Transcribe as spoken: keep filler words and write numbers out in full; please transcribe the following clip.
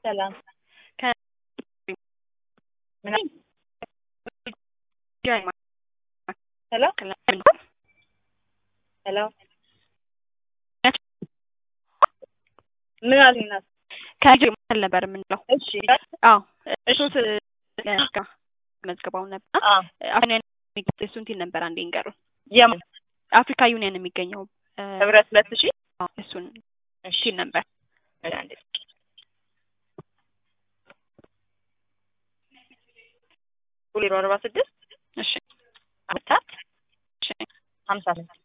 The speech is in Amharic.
ሰላም ከ ምን ጃይማ ሄሎ ሄሎ ምን አለና ከጅም ነበር የምንለው። እሺ አዎ እሱ ስለጋ መዝገባው ነበር። አፍሪካ የሚገኘው እንትን ነበር አንዴ እንገሩ የም አፍሪካ ዩኒየን የሚገኘው ህብረት ሁለት ሺህ አዎ እሱን እሺ ነበር። አንዴ ሁለት አርባ ስድስት እሺ አመታት እሺ ሀምሳ